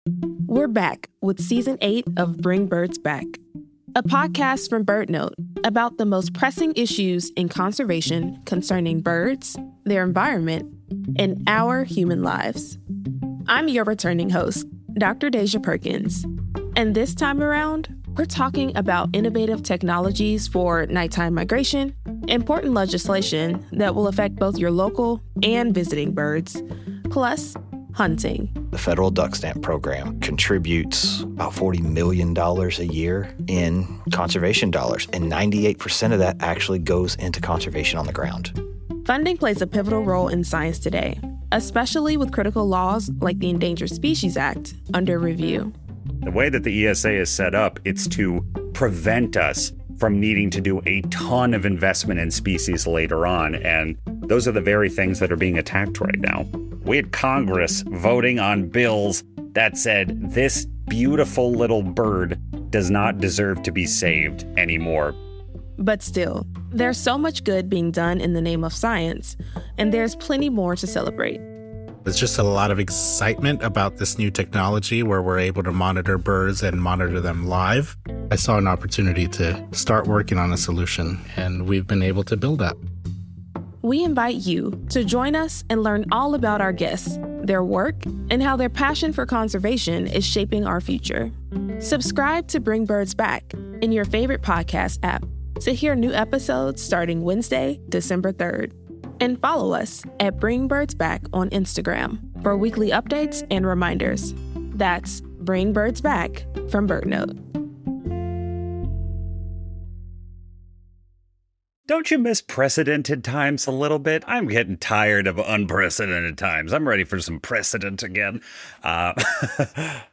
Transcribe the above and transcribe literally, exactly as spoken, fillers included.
We're back with Season eight of Bring Birds Back, a podcast from BirdNote about the most pressing issues in conservation concerning birds, their environment, and our human lives. I'm your returning host, Doctor Deja Perkins, and this time around, we're talking about innovative technologies for nighttime migration, important legislation that will affect both your local and visiting birds, plus hunting. The federal duck stamp program contributes about forty million dollars a year in conservation dollars, and ninety-eight percent of that actually goes into conservation on the ground. Funding plays a pivotal role in science today, especially with critical laws like the Endangered Species Act under review. The way that the E S A is set up, it's to prevent us from needing to do a ton of investment in species later on, and those are the very things that are being attacked right now. We had Congress voting on bills that said this beautiful little bird does not deserve to be saved anymore. But still, there's so much good being done in the name of science, and there's plenty more to celebrate. There's just a lot of excitement about this new technology where we're able to monitor birds and monitor them live. I saw an opportunity to start working on a solution, and we've been able to build that. We invite you to join us and learn all about our guests, their work, and how their passion for conservation is shaping our future. Subscribe to Bring Birds Back in your favorite podcast app to hear new episodes starting Wednesday, December third. And follow us at Bring Birds Back on Instagram for weekly updates and reminders. That's Bring Birds Back from BirdNote. Don't you miss precedented times a little bit? I'm getting tired of unprecedented times. I'm ready for some precedent again. Uh,